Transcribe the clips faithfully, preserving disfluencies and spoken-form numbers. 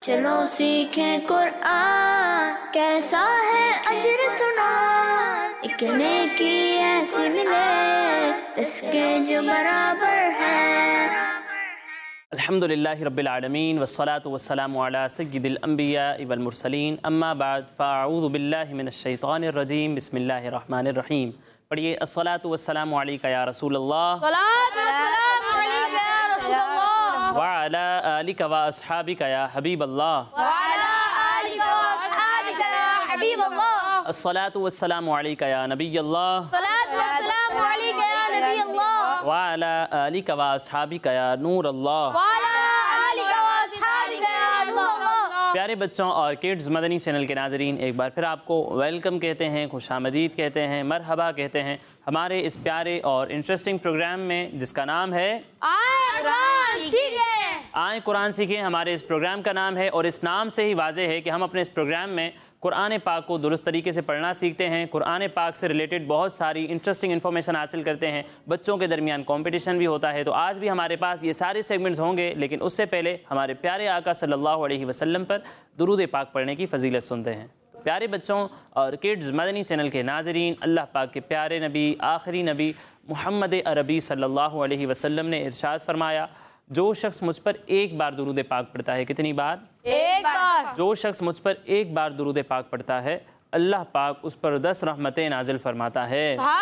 चलो सीखें कुरान, कैसा है अजर सुना, एक नेकी ऐसी मिले जिसके जो बराबर है। अल्हम्दुलिल्लाहि रब्बिल आलमीन वस्सलातु वस्सलामु अला सय्यिदिल अंबिया वल मुरसलीन, अम्मा बाद फ़अऊज़ु बिल्लाहि मिनश शैतानिर रजीम, बिस्मिल्लाहिर रहमानिर रहीम। पढ़िए अस्सलातु वस्सलामु अलैका या रसूलल्लाह, सलातु वस्सलामु अलैका या रसूलल्लाह, व अला आलिका व अस्हाबिका या हबीबल्लाह, व अला आलिका व अस्हाबिका या हबीबल्लाह, अस्सलातु वस्सलामु अलैका या नबियल्लाह, सलातु वस्सलामु अलैका या नबियल्लाह, व अला आलिका व अस्हाबिका या नूरल्लाह, व अला आलिका व अस्हाबिका या नूरल्लाह। प्यारे बच्चों और किड्स मदनी चैनल के नाजरीन, एक बार फिर आपको वेलकम कहते हैं, खुशामदीद कहते हैं, मरहबा कहते हैं हमारे इस प्यारे और इंटरेस्टिंग प्रोग्राम में जिसका नाम है आए कुरान सीखें। आए कुरान सीखें हमारे इस प्रोग्राम का नाम है। और इस नाम से ही वाज़ेह है कि हम अपने इस प्रोग्राम में कुरान पाक को दुरुस्त तरीके से पढ़ना सीखते हैं, कुरान पाक से रिलेटेड बहुत सारी इंटरेस्टिंग इन्फॉर्मेशन हासिल करते हैं, बच्चों के दरमियान कंपटीशन भी होता है। तो आज भी हमारे पास ये सारे सेगमेंट्स होंगे, लेकिन उससे पहले हमारे प्यारे आका सल्लल्लाहु अलैहि वसल्लम पर दुरूद पाक पढ़ने की फजीलत सुनते हैं। तो प्यारे बच्चों और किड्स मदनी चैनल के नाजरीन, अल्लाह पाक के प्यारे नबी आखिरी नबी मुहम्मद अरबी सल्लल्लाहु अलैहि वसल्लम ने इरशाद फरमाया, जो शख्स मुझ पर एक बार दुरूद पाक पढ़ता है, कितनी बार? एक बार। जो शख्स मुझ पर एक बार दुरूद पाक पढ़ता है, अल्लाह पाक उस पर दस रहमतें नाजिल फरमाता है।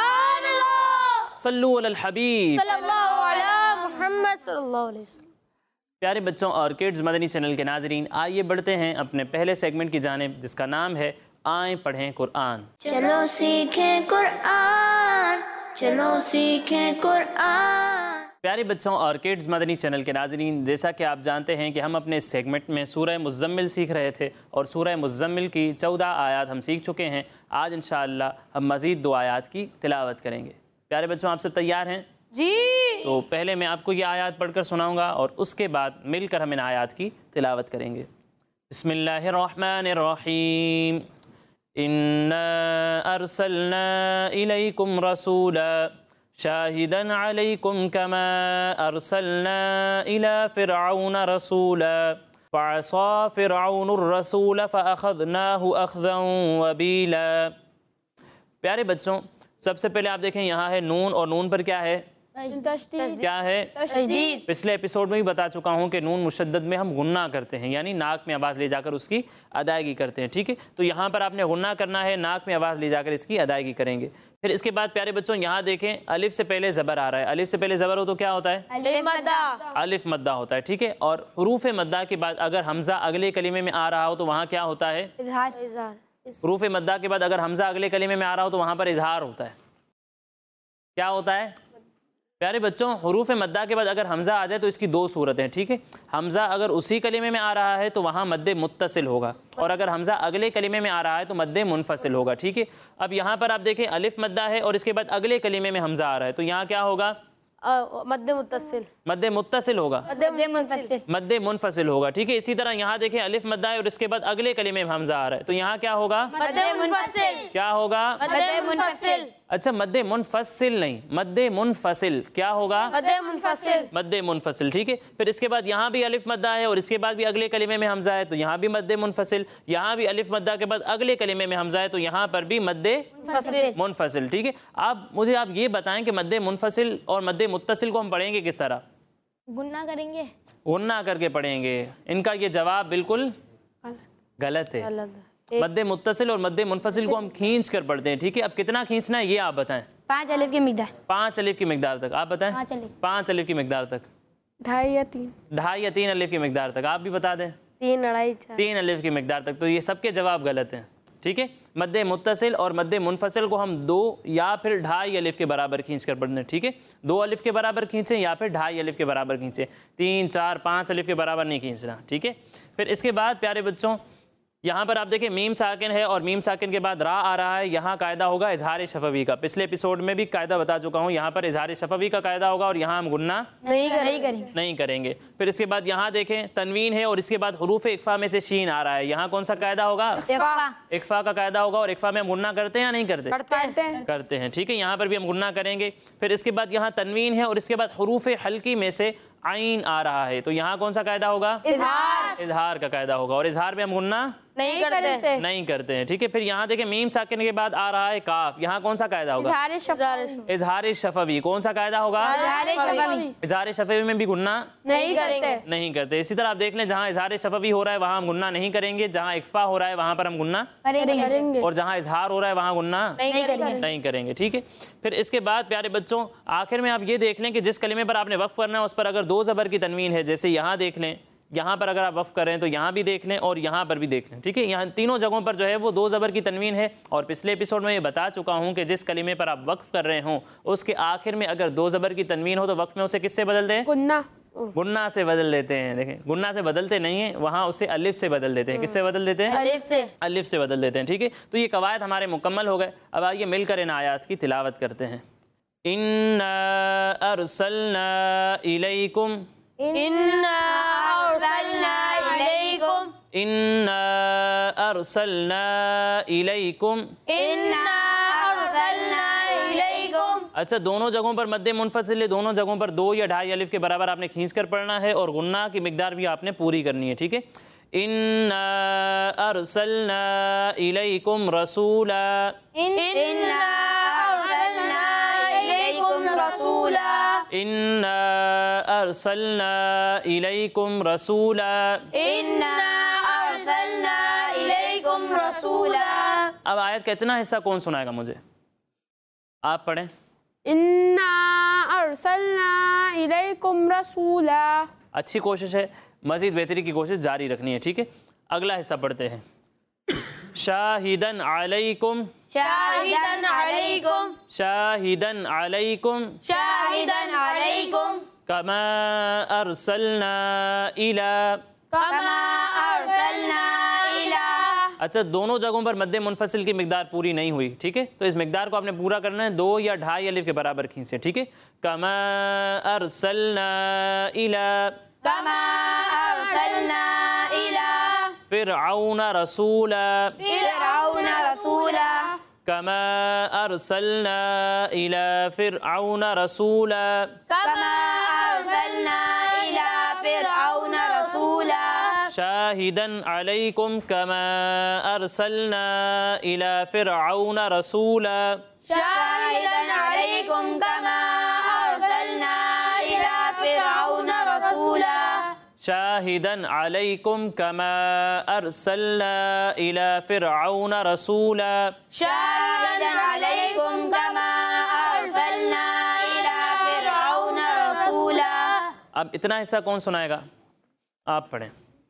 सल्लु अलल हबीब सल्लल्लाहु अलैहि मुहम्मद सल्लल्लाहु अलैहि वसल्लम। प्यारे बच्चों और किड्स मदनी चैनल के नाजरीन, आइए बढ़ते हैं अपने पहले सेगमेंट की जानिब, जिसका नाम है आए पढ़ें कुरान। चलो सीखें कुरान, चलो सीखें कुरान। प्यारे बच्चों और किड्स मदनी चैनल के नाजरीन, जैसा कि आप जानते हैं कि हम अपने इस सेगमेंट में सूरह मुज़्ज़म्मिल सीख रहे थे और सूरह मुज़्ज़म्मिल की चौदह आयात हम सीख चुके हैं। आज इंशाअल्लाह हम मज़ीद दो आयात की तिलावत करेंगे। प्यारे बच्चों, आप सब तैयार हैं? जी। तो पहले मैं आपको ये आयात पढ़कर सुनाऊँगा और उसके बाद मिलकर हम इन आयात की तिलावत करेंगे। बिस्मिल्लाहिर्रहमानिर्रहीम। इन्ना अरसलना इलैकुम रसूला शाहिदन अलैकुम कमा अरसलना इला फिरऔन रसूला फअसा फिरऔनुर रसूल फअखज़नाहु अख़ज़न वबीला। प्यारे बच्चों, सबसे पहले आप देखें यहाँ है नून, और नून पर क्या है? क्या है? तशदीद। पिछले एपिसोड में भी बता चुका हूँ कि नून मुशद्दद में हम गुन्ना करते हैं, यानी नाक में आवाज़ ले जाकर उसकी अदायगी करते हैं। ठीक है, तो यहाँ पर आपने गुन्ना करना है, नाक में आवाज़ ले जाकर इसकी अदायगी करेंगे। फिर इसके बाद प्यारे बच्चों यहाँ देखें, अलिफ से पहले ज़बर आ रहा है। अलिफ से पहले ज़बर हो तो क्या होता है? अलिफ मद्दा। अलिफ मद्दा होता है। ठीक है, और हुरूफ मद्दा के बाद अगर हमज़ा अगले कलीमे में आ रहा हो तो वहाँ क्या होता है? इज़हार। हुरूफ मद्दा के बाद अगर हमज़ा अगले कलीमे में आ रहा हो तो वहाँ पर इजहार होता है। क्या होता है प्यारे बच्चों? हुरूफ मद्दा के बाद अगर हमज़ा आ जाए तो इसकी दो सूरतें हैं। ठीक है, हमज़ा अगर उसी कलीमे में आ रहा है तो वहाँ मद्दे मुत्तसिल होगा, और अगर हमज़ा अगले कलीमे में आ रहा है तो मद्दे मुनफसिल होगा। ठीक है, अब यहाँ पर आप देखें अलिफ मद्दा है और इसके बाद अगले कलीमे में हमज़ा आ रहा है, तो यहाँ क्या होगा? मद्दे मुत्तसिल। मद्दे मुत्तसिल होगा, मद्दे मुनफसिल। मद्दे मुनफसिल होगा। ठीक है, इसी तरह यहाँ देखें अलिफ मद्दा है और इसके बाद अगले कलीमे में हमज़ा आ रहा है, तो यहाँ क्या होगा? मद्दे मुनफसिल। क्या होगा? मद्दे मुनफसिल। अच्छा, मद्दे मुनफसिल नहीं, मद्दे मुनफसिल। क्या होगा? मद्दे मुनफसिल। मद्दे मुनफसिल। ठीक है, फिर इसके बाद यहाँ भी अलिफ मद्दा है और इसके बाद भी अगले कलीमे में हमज़ा है, तो यहाँ भी मद्दे मुनफसिल। यहाँ भी अलिफ मद्दा के बाद अगले कलीमे में हमज़ा है, तो यहाँ पर भी मद्दे मुनफसिल। ठीक है, अब मुझे आप ये बताएं कि मद्दे मुनफसिल और मद्दे मुत्तसिल को हम पढ़ेंगे किस तरह? गुन्ना करेंगे, गुन्ना करके पढ़ेंगे। इनका ये जवाब बिल्कुल गलत है। मद्दे मुत्तसिल और मद्दे मुनफसिल को हम खींच कर पढ़ते हैं। ठीक है, अब कितना खींचना है ये आप बताएं। पाँच अलिफ की मिकदार। पाँच अलिफ की मिकदार तक आप बताएं। पाँच अलिफ। पाँच अलिफ की मिकदार तक। ढाई या तीन। ढाई या तीन अलिफ की मिकदार तक आप भी बता दें। तीन अढ़ाई चार। तीन अलिफ की मिकदार तक। तो ये सबके जवाब गलत हैं। ठीक है, मद्दे मुत्तसिल और मद्दे मुनफसिल को हम दो या फिर ढाई अलिफ के बराबर खींच कर पढ़ने। ठीक है, दो अलिफ के बराबर खींचें या फिर ढाई अलिफ के बराबर खींचें, तीन चार पाँच अलिफ के बराबर नहीं खींचना। ठीक है, फिर इसके बाद प्यारे बच्चों यहाँ पर आप देखें मीम साकिन है और मीम साकिन के बाद रा आ रहा है, यहाँ कायदा होगा इजहार शफवी का। पिछले एपिसोड में भी कायदा बता चुका हूँ, यहाँ पर इजहार शफवी का कायदा होगा और यहाँ हम गुन्ना नहीं करेंगे नहीं करेंगे। फिर इसके बाद यहाँ देखें तनवीन है और इसके बाद हुरूफ इक्फा में से शीन आ रहा है, यहाँ कौन सा कायदा होगा? इक्फा का कायदा होगा। और इक्फा में हम गुन्ना करते हैं या नहीं करते? करते हैं करते हैं। ठीक है, यहाँ पर भी हम गुन्ना करेंगे। फिर इसके बाद यहाँ तनवीन है और इसके बाद हुरूफ हल्की में से आइन आ रहा है, तो यहाँ कौन सा कायदा होगा? इजहार। इजहार का कायदा होगा और इजहार में हम गुन्ना नहीं करते नहीं करते हैं। ठीक है, फिर यहाँ देखें मीम साकिन के बाद आ रहा है काफ, यहाँ कौन सा कायदा होगा? इजहार शफवी। कौन सा कायदा होगा? इजहार शफवी में भी गुन्ना नहीं करेंगे नहीं करते। इसी तरह आप देख लें, जहाँ इजहार शफवी हो रहा है वहाँ हम गुन्ना नहीं करेंगे, जहाँ इक्फा हो रहा है वहाँ पर हम गुन्ना करेंगे और जहाँ इजहार हो रहा है वहाँ गुन्ना नहीं करेंगे नहीं करेंगे। ठीक है, फिर इसके बाद प्यारे बच्चों आखिर में आप ये देख लें कि जिस कलिमे पर आपने वक्फ करना है उस पर अगर दो ज़बर की तनवीन है, जैसे यहाँ देख लें, यहाँ पर अगर आप वफ़ करें तो यहाँ भी देख लें और यहाँ पर भी देख लें। ठीक है, यहाँ तीनों जगहों पर जो है वो दो ज़बर की तनवीन है। और पिछले एपिसोड में ये बता चुका हूँ कि जिस कलिमे पर आप वक्फ कर रहे हों उसके आखिर में अगर दो ज़बर की तनवीन हो तो वक्फ में उसे किससे बदल दें? गुन्ना गुन्ना से बदल देते हैं। देखें, गुन्ना से बदलते नहीं हैं, वहाँ उसे अलिफ से बदल देते हैं। किससे बदल देते हैं? अलिफ से अलिफ से बदल देते हैं। ठीक है, तो ये कवायद हमारे मुकम्मल हो गए। अब आइए मिलकर इन आयात की तिलावत करते हैं। इन्ना अरसलना इलैकुम इन्ना अरसलना इलैकुम इन्ना अरसलना इलैकुम इन्ना अरसलना इलैकुम। अच्छा, दोनों जगहों पर मद्दे मुनफसिल है, दोनों जगहों पर दो या ढाई अलिफ के बराबर आपने खींच कर पढ़ना है और गुन्ना की मिकदार भी आपने पूरी करनी है। ठीक है, इन्ना अरसलना इलैकुम रसूला इन्ना अरसलना इलैकुम रसूला इन्ना अरसलना इलैकुम रसूला इन्ना अरसलना इलैकुम रसूला। अब आयत का इतना हिस्सा कौन सुनाएगा मुझे? आप पढ़ें। इन्ना अरसलना इलैकुम रसूला। अच्छी कोशिश है, मज़ीद बेहतरी की कोशिश जारी रखनी है। ठीक है, अगला हिस्सा पढ़ते हैं। शाहिदन अलैकुम शाहिदन अलैकुम शाहिदन अलैकुम शाहिदन अलैकुम कमा अरसलना इला कमा अरसलना इला। अच्छा, दोनों जगहों पर मद्दे मुनफसिल की मिकदार पूरी नहीं हुई। ठीक है, तो इस मिकदार को आपने पूरा करना है, दो या ढाई अलिफ के बराबर खींचे। ठीक है, कमा अरसलना इला कमा अरसलना इला फिरऔन रसूला फिरऔन रसूला कमा अरसलना इला फिरऔन रसूला कमा अरसलना इला फिरऔन रसूला शाहिदन अलैकुम कमा अरसलना इला फिरऔन रसूला शाहिदन अलैकुम कमा अरसलना इला फिरऔन रसूला शाहिदन अलैकुम कमा अरसलना इला फिरऔन रसूला शाहिदन अलैकुम कमा अरसलना इला फिरऔन रसूला। अब इतना हिस्सा कौन सुनाएगा? आप पढ़ें।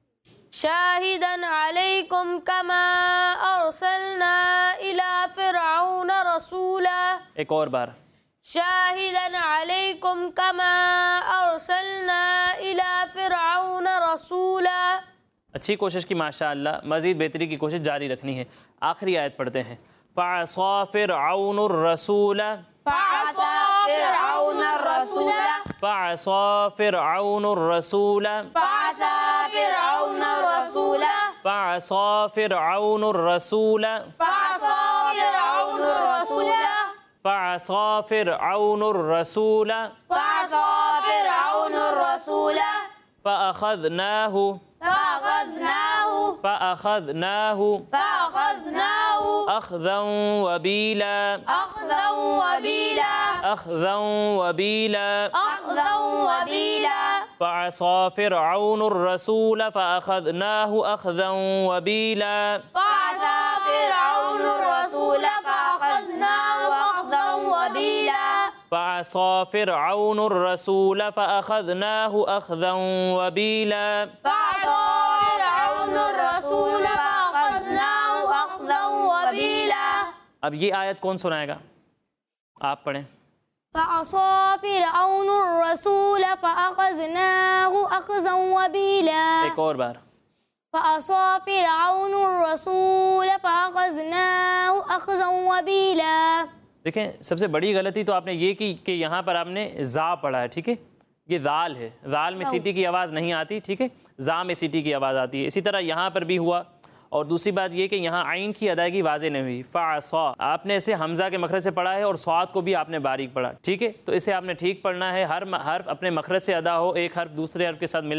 शाहिदन अलैकुम कमा अरसलना इला फिरऔन रसूला। एक और बार। शाहिदन अलैकुम कमा अरसलना इला फिरऔन रसूला। अच्छी कोशिश की माशाअल्लाह, मज़ीद बेहतरी की कोशिश जारी रखनी है। आखिरी आयत पढ़ते हैं। फ़असा फिरऔनुर रसूला फ़असा फिरऔनुर रसूला फ़असा फिरऔनुर रसूला फ़असा फिरऔनुर रसूला फ़असा फिरऔनुर रसूला फ़असा फिरऔनुर रसूला फ़असा फिरऔनुर रसूला फ़असा फिरऔनुर रसूला फ़अख़ज़नाहु फ़अख़ज़नाहु फ़अख़ज़नाहु फ़अख़ज़नाहु अख़ज़न वबीला अख़ज़न वबीला अख़ज़न वबीला अख़ज़न वबीला फ़असा फिरऔनुर रसूला फ़अख़ज़नाहु अख़ज़न वबीला फ़असा फिरऔनुर रसूला फ़अख़ज़नाहु अख़ज़न वबीला फ़असा फिरऔनुर रसूला फ़अख़ज़नाहु अख़ज़न वबीला फ़असा फिरऔनुर रसूला फ़अख़ज़नाहु अख़ज़न वबीला। अब ये आयत कौन सुनाएगा? आप पढ़ें। फ़असा फ़िरऔनुर रसूल फ़अख़ज़नाहु अख़ज़न वबीला। एक और बार। फ़असा फ़िरऔनुर रसूल फ़अख़ज़नाहु अख़ज़न वबीला। देखें, सबसे बड़ी गलती तो आपने ये की कि यहाँ पर आपने जा पढ़ा है। ठीक है, ये दाल है, दाल में सीटी की आवाज़ नहीं आती। ठीक है, जा में सीटी की आवाज़ आती है। इसी तरह यहाँ पर भी हुआ। और दूसरी बात ये कि यहाँ आइन की अदायगी वाज़े नहीं हुई। फ़असा आपने इसे हमज़ा के मखरज से पढ़ा है और स्वाद को भी आपने बारीक पढ़ा। ठीक है, तो इसे आपने ठीक पढ़ना है। हर हर्फ अपने मखरज से अदा हो, एक हर्फ दूसरे हर्फ के साथ मिलना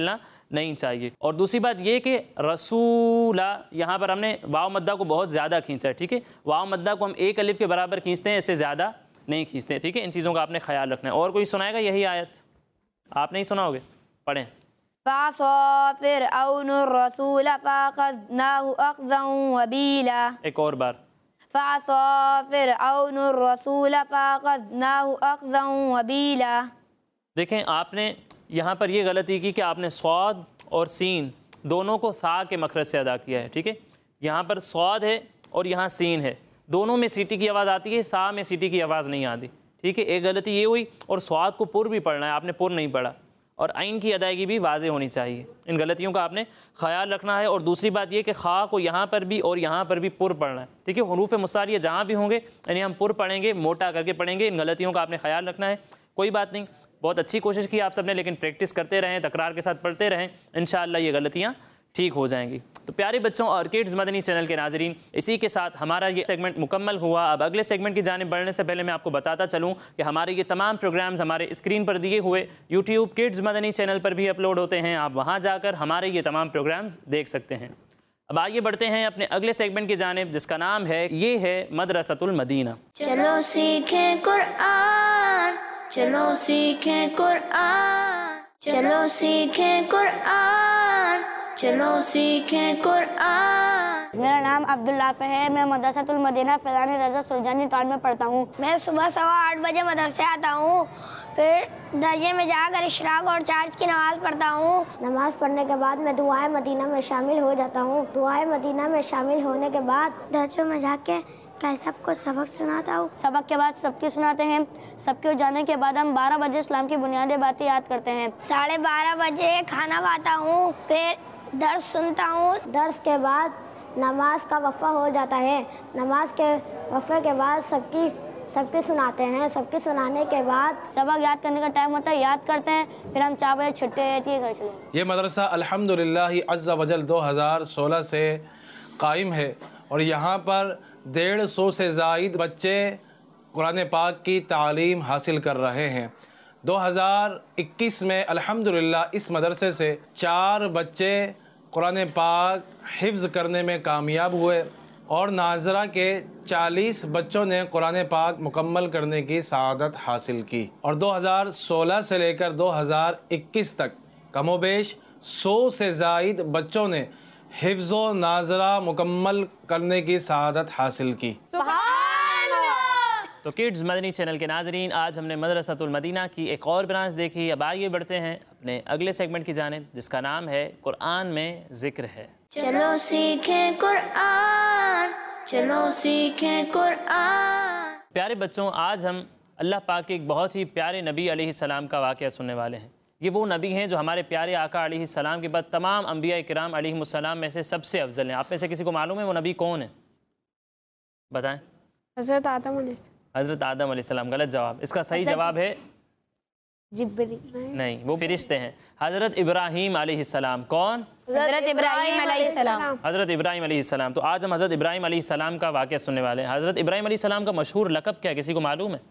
नहीं चाहिए। और दूसरी बात ये कि रसूला, यहाँ पर हमने वाव मद्दा को बहुत ज़्यादा खींचा है, ठीक है। वाव मद्दा को हम एक अलिफ के बराबर खींचते हैं, इससे ज़्यादा नहीं खींचते हैं, ठीक है। इन चीज़ों का आपने ख्याल रखना है। और कोई सुनाएगा यही आयत? आप नहीं सुनाओगे? पढ़ें। एक और बार। देखें, आपने यहाँ पर ये गलती की कि आपने स्वाद और सीन दोनों को सा के मखरज से अदा किया है, ठीक है। यहाँ पर स्वाद है और यहाँ सीन है, दोनों में सीटी की आवाज़ आती है, सा में सीटी की आवाज़ नहीं आती, ठीक है। एक गलती ये हुई। और स्वाद को पुर भी पढ़ना है, आपने पुर नहीं पढ़ा। और आइन की अदायगी भी वाज़े होनी चाहिए। इन गलतियों का आपने ख्याल रखना है। और दूसरी बात यह कि खा को यहाँ पर भी और यहाँ पर भी पुर पढ़ना है, ठीक है। हरूफ मुसारिया जहाँ भी होंगे यानी हम पुर पढ़ेंगे, मोटा करके पढ़ेंगे। इन गलतियों का आपने ख्याल रखना है। कोई बात नहीं, बहुत अच्छी कोशिश की आप सब ने, लेकिन प्रैक्टिस करते रहें, तकरार के साथ पढ़ते रहें, इंशाअल्लाह ये गलतियाँ ठीक हो जाएंगी। तो प्यारे बच्चों और किड्स मदनी चैनल के नाजरीन, इसी के साथ हमारा ये सेगमेंट मुकम्मल हुआ। अब अगले सेगमेंट की जानिब बढ़ने से पहले मैं आपको बताता चलूँ कि हमारे ये तमाम प्रोग्राम्स हमारे स्क्रीन पर दिए हुए यूट्यूब किड्स मदनी चैनल पर भी अपलोड होते हैं। आप वहाँ जाकर हमारे ये तमाम प्रोग्राम्स देख सकते हैं। अब आगे बढ़ते हैं अपने अगले सेगमेंट की जानिब, जिसका नाम है ये है मदरसतुल मदीना। चलो सीखें कुरान, चलो सीखें कुरान, चलो सीखें कुरान, चलो सीखें कुरान। मेरा नाम अब्दुल्ला है, मैं मदरसतुल मदीना फैज़ान रज़ा सुरजानी टाउन में पढ़ता हूँ। मैं सुबह सवा आठ बजे मदरसे आता हूँ, फिर दर्जे में जाकर इशराक और चार्ज की नमाज़ पढ़ता हूँ। नमाज़ पढ़ने के बाद मैं दुआए मदीना में शामिल हो जाता हूँ। दुआए मदीना में शामिल होने के बाद दर्जों में जाके कल सबको सबक सुनाता हूँ। सबक के बाद सबकी सुनाते हैं। सबके जाने के बाद हम बारह बजे इस्लाम की बुनियादी बातें याद करते हैं। साढ़े बारह बजे खाना खाता हूँ, फिर दर्स सुनता हूँ। दर्स के बाद नमाज का वफ़ा हो जाता है। नमाज के वफ़े के बाद सबकी सबकी सुनाते हैं। सबकी सुनाने के बाद सबक याद करने का टाइम होता है, याद करते हैं, फिर हम चार बजे छुट्टी हो जाती है, घर चले। ये मदरसा अल्हम्दुलिल्लाह अज़्ज़ा वजल दो हज़ार सोलह से कायम है और यहाँ पर डेढ़ सौ से ज़ायद बच्चे कुरान पाक की तालीम हासिल कर रहे हैं। दो हज़ार इक्कीस में अल्हम्दुलिल्लाह इस मदरसे से चार बच्चे कुरान पाक हिफ्ज़ करने में कामयाब हुए और नाजरा के चालीस बच्चों ने कुरान पाक मुकम्मल करने की सआदत हासिल की। और दो हज़ार सोलह से लेकर दो हज़ार इक्कीस तक कमोबेश सौ से ज़ायद बच्चों ने हिफ्ज़ व नाजरा मुकम्मल करने की सआदत हासिल की। तो किड्स मदनी चैनल के नाजरीन, आज हमने मदरसतुल मदीना की एक और ब्रांच देखी। अब आगे बढ़ते हैं अपने अगले सेगमेंट की जानिब, जिसका नाम है कुरान में जिक्र है। चलो सीखें कुरान, चलो सीखें कुरान। प्यारे बच्चों, आज हम अल्लाह पाक के एक बहुत ही प्यारे नबी अलैहिस्सलाम का वाक़या सुनने वाले हैं। ये वो नबी हैं जो हमारे प्यारे आका अलैहिस्सलाम के बाद तमाम अंबिया किराम अलैहिमुस्सलाम में से सबसे अफजल हैं। आप में से किसी को मालूम है वो नबी कौन है? बताएं। हज़रत आदम अलैहिस्सलाम। हज़रत आदम अलैहिस्सलाम। गलत जवाब। इसका सही जवाब है जिब्रील। नहीं, वो फरिश्ते हैं। हज़रत इब्राहीम अलैहिस्सलाम। कौन? हज़रत इब्राहीम अलैहिस्सलाम। हज़रत इब्राहीम अलैहिस्सलाम। तो आज हम हज़रत इब्राहीम अलैहिस्सलाम का वाक़या सुनने वाले हैं। हज़रत इब्राहीम अलैहिस्सलाम का मशहूर लक़ब क्या है, किसी को मालूम है?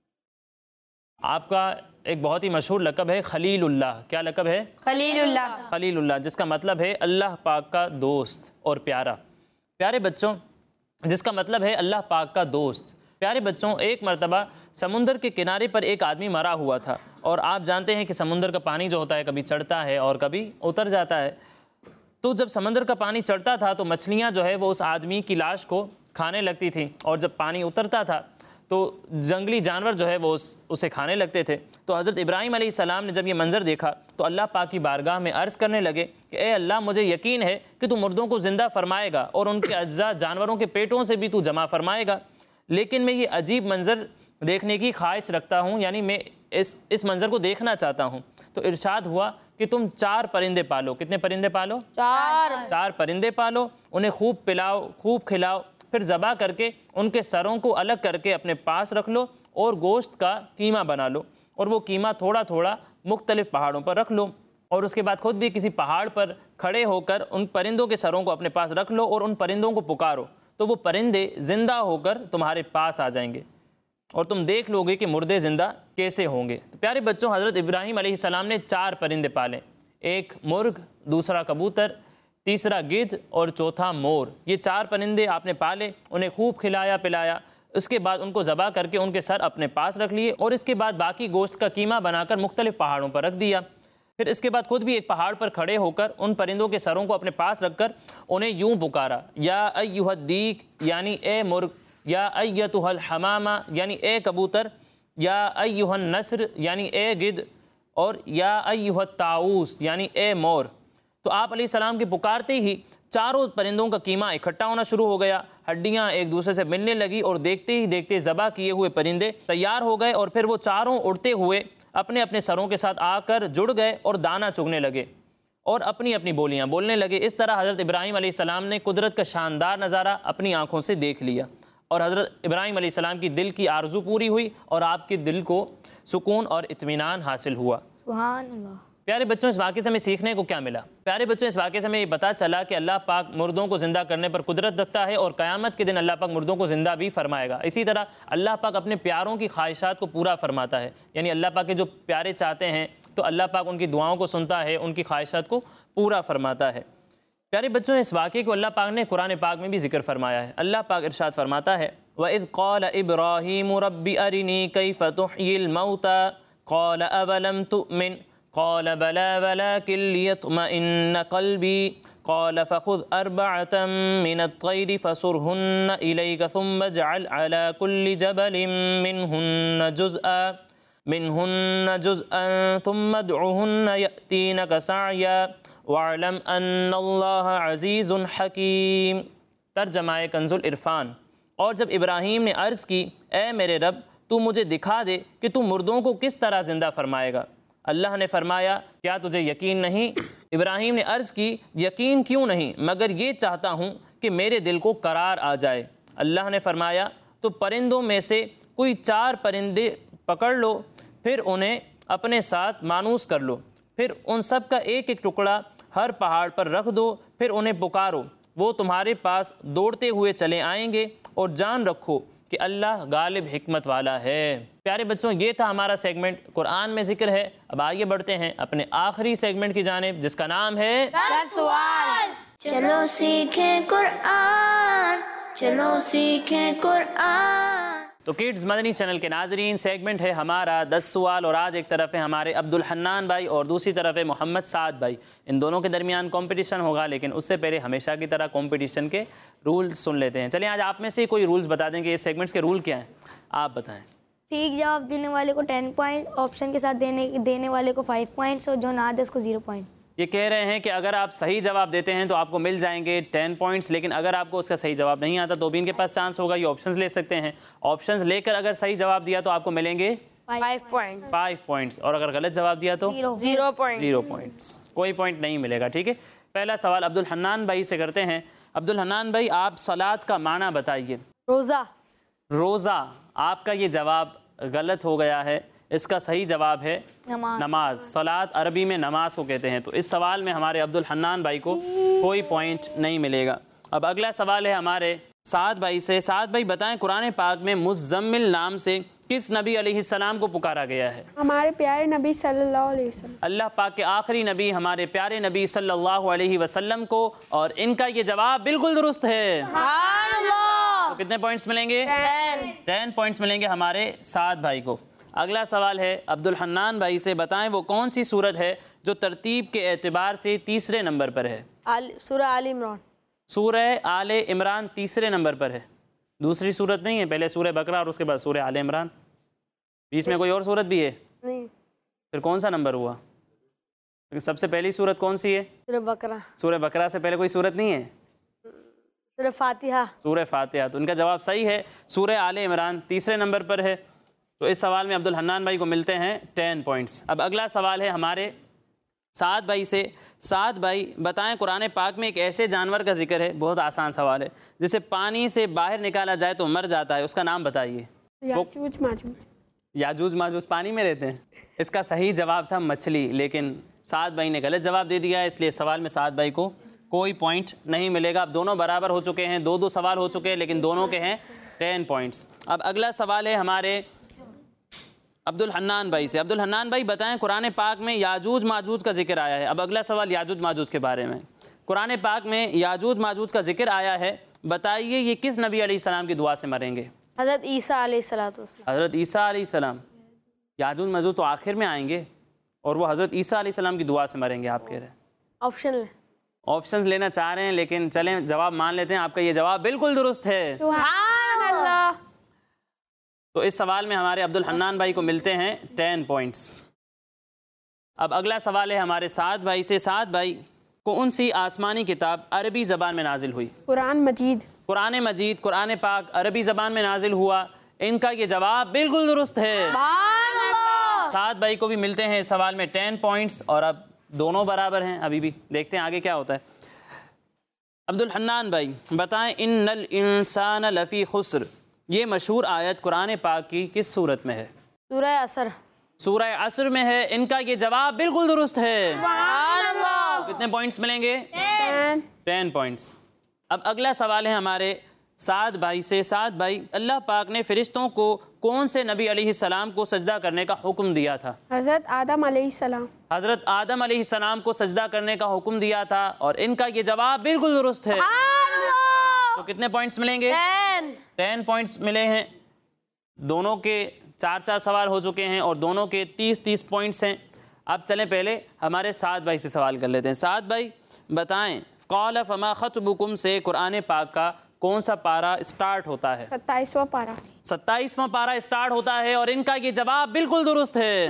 आपका एक बहुत ही मशहूर लक़ब है खलीलुल्लाह। क्या लक़ब है? खलीलुल्लाह। खलीलुल्लाह, जिसका मतलब है अल्लाह पाक का दोस्त और प्यारा। प्यारे बच्चों, जिसका मतलब है अल्लाह पाक का दोस्त। प्यारे बच्चों, एक मरतबा समुंदर के किनारे पर एक आदमी मरा हुआ था। और आप जानते हैं कि समुंदर का पानी जो होता है कभी चढ़ता है और कभी उतर जाता है। तो जब समुंदर का पानी चढ़ता था तो मछलियाँ जो है वो उस आदमी की लाश को खाने लगती थी, और जब पानी उतरता था तो जंगली जानवर जो है वो उस उसे खाने लगते थे। तो हज़रत इब्राहीम अलैहिस्सलाम ने जब ये मंज़र देखा तो अल्लाह पाक की बारगाह में अर्ज़ करने लगे कि ए अल्लाह, मुझे यकीन है कि तू मुर्दों को ज़िंदा फरमाएगा और उनके अज्जा जानवरों के पेटों से भी तू जमा फरमाएगा, लेकिन मैं ये अजीब मंज़र देखने की ख्वाहिश रखता हूँ, यानी मैं इस इस मंज़र को देखना चाहता हूँ। तो इरशाद हुआ कि तुम चार परिंदे पालो। कितने परिंदे पालो? चार। चार परिंदे पालो, उन्हें खूब पिलाओ, खूब खिलाओ, फिर ज़बा करके उनके सरों को अलग करके अपने पास रख लो और गोश्त का कीमा बना लो, और वो कीमा थोड़ा थोड़ा मुख्तलिफ़ पहाड़ों पर रख लो, और उसके बाद खुद भी किसी पहाड़ पर खड़े होकर उन परिंदों के सरों को अपने पास रख लो और उन परिंदों को पुकारो, तो वो परिंदे ज़िंदा होकर तुम्हारे पास आ जाएंगे और तुम देख लोगे कि मुर्दे ज़िंदा कैसे होंगे। तो प्यारे बच्चों, हज़रत इब्राहीम अलैहिस्सलाम ने चार परिंदे पाले। एक मुर्ग, दूसरा कबूतर, तीसरा गिद्ध और चौथा मोर। ये चार परिंदे आपने पाले, उन्हें खूब खिलाया पिलाया, उसके बाद उनको ज़बा करके उनके सर अपने पास रख लिए और इसके बाद बाकी गोश्त का कीमा बनाकर मुख्तलिफ़ पहाड़ों पर रख दिया। फिर इसके बाद खुद भी एक पहाड़ पर खड़े होकर उन परिंदों के सरों को अपने पास रखकर उन्हें यूं पुकारा, या अय्युहद्दीक यानी ए मुर्ग, या अय्यतुहल हमामा यानी ए कबूतर, या अय्युहन नस्र यानी ए गिद्ध, और या अय्युहत ताऊस यानी ए मोर। तो आप अलैहिस्सलाम के पुकारते ही चारों परिंदों का कीमा इकट्ठा होना शुरू हो गया, हड्डियां एक दूसरे से मिलने लगी और देखते ही देखते ज़बा किए हुए परिंदे तैयार हो गए और फिर वो चारों उड़ते हुए अपने अपने सरों के साथ आकर जुड़ गए और दाना चुगने लगे और अपनी अपनी बोलियां बोलने लगे। इस तरह हज़रत इब्राहीम अलैहिस्सलाम ने कुदरत का शानदार नज़ारा अपनी आँखों से देख लिया और हज़रत इब्राहीम अलैहिस्सलाम की दिल की आरज़ू पूरी हुई और आपके दिल को सुकून और इत्मीनान हासिल हुआ। सुभान अल्लाह। प्यारे बच्चों, इस वाक़े से हमें सीखने को क्या मिला? प्यारे बच्चों, इस वाक़े से हमें ये पता चला कि अल्लाह पाक मुर्दों को ज़िंदा करने पर कुदरत रखता है और क़यामत के दिन अल्लाह पाक मुर्दों को ज़िंदा भी फरमाएगा। इसी तरह अल्लाह पाक अपने प्यारों की ख्वाहिशात को पूरा फरमाता है, यानी अल्लाह पाक के जो प्यारे चाहते हैं तो अल्लाह पाक उनकी दुआओं को सुनता है, उनकी ख्वाहिशात को पूरा फरमाता है। प्यारे बच्चों, इस वाक़े को अल्लाह पाक ने कुरान पाक में भी ज़िक्र फरमाया है। अल्लाह पाक इरशाद फरमाता है, वइज़ क़ाल इब्राहीम रब्बि अरिनी कैफ़ तुह्यिल मौता क़ाल अवलम तुअमिन क़ाल बला वलाकिन लियत्मइन्न क़ल्बी क़ाल फ़ख़ुज़ अर्बअतम मिनत-तय्रि फ़सुरहुन्न इलैका थुम्मा इजअल अला कुल्लि जबलिन मिनहुन्न जुज़अन मिनहुन्न जुज़अन थुम्मा उदउहुन्न यअतीनक सअया वअलम अन्नल्लाह अज़ीज़ुन हकीम। तर्जमाए कंजुल इरफ़ान। और जब इब्राहीम ने अर्ज़ की, ए मेरे रब, तू मुझे दिखा दे कि तू मुर्दों को किस तरह ज़िंदा फरमाएगा। अल्लाह ने फरमाया, क्या तुझे यकीन नहीं? इब्राहीम ने अर्ज़ की, यकीन क्यों नहीं, मगर ये चाहता हूँ कि मेरे दिल को करार आ जाए। अल्लाह ने फरमाया, तो परिंदों में से कोई चार परिंदे पकड़ लो, फिर उन्हें अपने साथ मानूस कर लो, फिर उन सब का एक एक टुकड़ा हर पहाड़ पर रख दो, फिर उन्हें पुकारो, वो तुम्हारे पास दौड़ते हुए चले आएंगे, और जान रखो कि अल्लाह गालिब हिकमत वाला है। प्यारे बच्चों, ये था हमारा सेगमेंट कुरान में ज़िक्र है। अब आगे बढ़ते हैं अपने आखिरी सेगमेंट की जानिब, जिसका नाम है दस सवाल। चलो सीखें कुरान, चलो सीखें कुरान। तो किड्स मदनी चैनल के नाजरीन, सेगमेंट है हमारा दस सवाल और आज एक तरफ है हमारे अब्दुल हन्नान भाई और दूसरी तरफ है मोहम्मद साद भाई। इन दोनों के दरमियान कंपटीशन होगा, लेकिन उससे पहले हमेशा की तरह कंपटीशन के रूल्स सुन लेते हैं। चलिए, आज आप में से कोई रूल्स बता दें कि इस सेगमेंट्स के रूल क्या हैं, आप बताएं। ठीक जवाब देने वाले को टेन पॉइंट, ऑप्शन के साथ देने देने वाले को फाइव पॉइंट्स और जो ना दे उसको जीरो पॉइंट। ये कह रहे हैं कि अगर आप सही जवाब देते हैं तो आपको मिल जाएंगे टेन पॉइंट्स, लेकिन अगर आपको उसका सही जवाब नहीं आता तो भी इनके पास चांस होगा, ये ऑप्शंस ले सकते हैं। ऑप्शंस लेकर अगर सही जवाब दिया तो आपको मिलेंगे फाइव पॉइंट फाइव पॉइंट्स और अगर गलत जवाब दिया तो जीरो पॉइंट जीरो पॉइंट्स, कोई पॉइंट नहीं मिलेगा। ठीक है, पहला सवाल अब्दुल हन्नान भाई से करते हैं। अब्दुल हन्नान भाई, आप सलात का माना बताइए। रोजा। रोज़ा। आपका ये जवाब गलत हो गया है, इसका सही जवाब है नमाज। नमाज। सलात अरबी में नमाज को कहते हैं। तो इस सवाल में हमारे अब्दुल हन्नान भाई को कोई पॉइंट नहीं मिलेगा। अब अगला सवाल है हमारे साद भाई से। साद भाई बताएं, कुरान पाक में मुज़म्मिल नाम से किस नबी अलैहिस्सलाम को पुकारा गया है? हमारे प्यारे नबी सल्लल्लाहु अलैहि वसल्लम। अल्लाह पाक के आखिरी नबी हमारे प्यारे नबी सल्लल्लाहु अलैहि वसल्लम को, और इनका ये जवाब बिल्कुल दुरुस्त है। तो कितने पॉइंट्स मिलेंगे? टेन पॉइंट्स मिलेंगे हमारे साद भाई को। अगला सवाल है अब्दुल हन्नान भाई से। बताएं वो कौन सी सूरत है जो तरतीब के एतबार से तीसरे नंबर पर है? सूरह आल इमरान। सूरह आले इमरान तीसरे नंबर पर है, दूसरी सूरत नहीं है। पहले सूरह बकरा और उसके बाद सूरह आले इमरान, बीच में कोई और सूरत भी है? नहीं। फिर कौन सा नंबर हुआ? सबसे पहली सूरत कौन सी है? सूरह बकरा। सूरह बकरा से पहले कोई सूरत नहीं है? सूरह फातिहा। सूरह फातिहा। तो उनका जवाब सही है, सूरह आले इमरान तीसरे नंबर पर है। तो इस सवाल में अब्दुल हन्नान भाई को मिलते हैं टेन पॉइंट्स। अब अगला सवाल है हमारे साद भाई से। साद भाई बताएं, कुरान पाक में एक ऐसे जानवर का जिक्र है, बहुत आसान सवाल है, जिसे पानी से बाहर निकाला जाए तो मर जाता है, उसका नाम बताइए। याजूज माजूज। याजूज माजूज पानी में रहते हैं। इसका सही जवाब था मछली, लेकिन साद भाई ने गलत जवाब दे दिया है, इसलिए सवाल में साद भाई को कोई पॉइंट नहीं मिलेगा। अब दोनों बराबर हो चुके हैं, दो दो सवाल हो चुके हैं, लेकिन दोनों के हैं टेन पॉइंट्स। अब अगला सवाल है हमारे अब्दुल हन्नान भाई से। अब्दुल हन्नान भाई बताएं, कुरान पाक में याजूज माजूज का जिक्र आया है। अब अगला सवाल याजूज माजूज के बारे में। कुरान पाक में याजूज माजूज का जिक्र आया है, बताइए ये किस नबी अलैहिस्सलाम की दुआ से मरेंगे? हज़रत ईसा अलैहिस्सलाम। हज़रत ईसा अलैहिस्सलाम। याजूज माजूज तो आखिर में आएंगे और वो हज़रत ईसा अलैहिस्सलाम की दुआ से मरेंगे, आप कह रहे हैं। ऑप्शन ऑप्शंस लेना चाह रहे हैं, लेकिन चलें जवाब मान लेते हैं। आपका ये जवाब बिल्कुल दुरुस्त है। सुभान अल्लाह। तो इस सवाल में हमारे अब्दुल हन्नान भाई को मिलते हैं टेन पॉइंट्स। अब अगला सवाल है हमारे साद भाई से। साद भाई, कौन सी आसमानी किताब अरबी ज़बान में नाजिल हुई? कुरान मजीद। कुरान मजीद, कुरान पाक अरबी ज़बान में नाजिल हुआ। इनका ये जवाब बिल्कुल दुरुस्त है। साद भाई को भी मिलते हैं इस सवाल में टेन पॉइंट्स और अब दोनों बराबर हैं अभी भी। देखते हैं आगे क्या होता है। अब्दुल हन्नान भाई बताएं, इन्नल इंसान लफ़ी खुस्र, ये मशहूर आयत कुरान पाक की किस सूरत में है? सूरह असर। सूरह असर में है। इनका ये जवाब बिल्कुल दुरुस्त है। सुभान अल्लाह। तो कितने पॉइंट्स मिलेंगे? टेन। Ten points. अब अगला सवाल है हमारे साद भाई से। साद भाई, अल्लाह पाक ने फरिश्तों को कौन से नबी अलैहिस्सलाम को सजदा करने का हुक्म दिया था? हज़रत आदम अलैहिस्सलाम। हज़रत आदम अलैहिस्सलाम को सजदा करने का हुक्म दिया था और इनका ये जवाब बिल्कुल दुरुस्त है। तो कितने पॉइंट्स मिलेंगे? टेन। टेन पॉइंट्स मिले हैं। दोनों के चार चार सवाल हो चुके हैं और दोनों के तीस तीस पॉइंट्स हैं। अब चलें पहले हमारे साद भाई से सवाल कर लेते हैं। साद भाई बताएं, क़ाल फमा ख़त्बुकुम से कुरान पाक का कौन सा पारा स्टार्ट होता है? सत्ताईसवां पारा। सत्ताईसवां पारा स्टार्ट होता है और इनका ये जवाब बिल्कुल दुरुस्त है।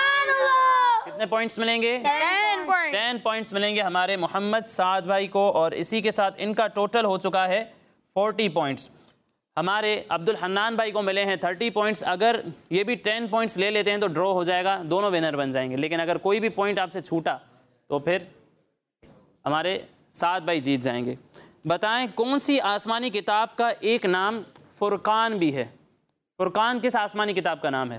कितने पॉइंट्स मिलेंगे? Ten point. टेन पॉइंट्स मिलेंगे हमारे मोहम्मद साद भाई को और इसी के साथ इनका टोटल हो चुका है फोर्टी पॉइंट्स। हमारे अब्दुल हन्नान भाई को मिले हैं थर्टी पॉइंट्स। अगर ये भी टेन पॉइंट्स ले लेते हैं तो ड्रॉ हो जाएगा, दोनों विनर बन जाएंगे। लेकिन अगर कोई भी पॉइंट आपसे छूटा तो फिर हमारे साद भाई जीत जाएंगे। बताएं, कौन सी आसमानी किताब का एक नाम फुरकान भी है? फुरकान किस आसमानी किताब का नाम है?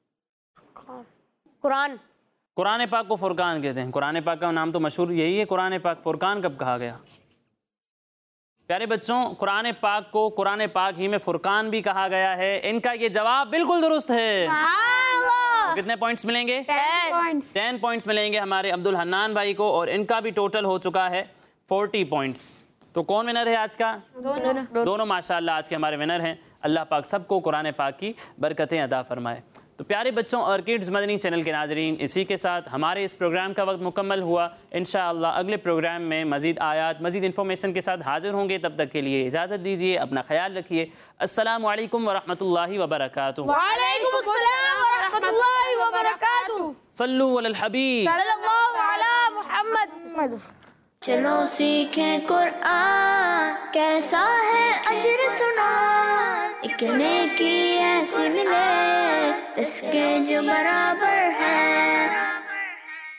कुरान। कुरान पाक को फुरकान कहते हैं। कुरान पाक का नाम तो मशहूर यही है कुरान पाक। फुरकान कब कहा गया? प्यारे बच्चों, कुरान पाक को कुरान पाक ही में फुरकान भी कहा गया है। इनका ये जवाब बिल्कुल दुरुस्त है। तो कितने पॉइंट्स मिलेंगे? पॉइंट्स। टेन पॉइंट्स मिलेंगे हमारे अब्दुल हन्नान भाई को और इनका भी टोटल हो चुका है फोर्टी पॉइंट्स। तो कौन विनर है आज का? दोनों। दोनों माशाल्लाह आज के हमारे विनर हैं। अल्लाह पाक सबको कुरान पाक की बरकतें अदा फरमाए। तो प्यारे बच्चों, ऑर्किड्स मदनी चैनल के नाजरीन, इसी के साथ हमारे इस प्रोग्राम का वक्त मुकम्मल हुआ। इंशाअल्लाह अगले प्रोग्राम में मज़ीद आयात मज़ीद इन्फॉर्मेशन के साथ हाजिर होंगे। तब तक के लिए इजाज़त दीजिए, अपना ख्याल रखिए। अस्सलामु अलैकुम वरहमतुल्लाहि वबरकातुहू। वालेकुम अस्सलाम वरहमतुल्लाहि वबरकातुहू। सल्लु अलल हबीब सल्लल्लाहु अला मुहम्मद। चलो सीखें कुरान, कैसा है अजर सुना, एक नेकी ऐसी मिले जिसके जो बराबर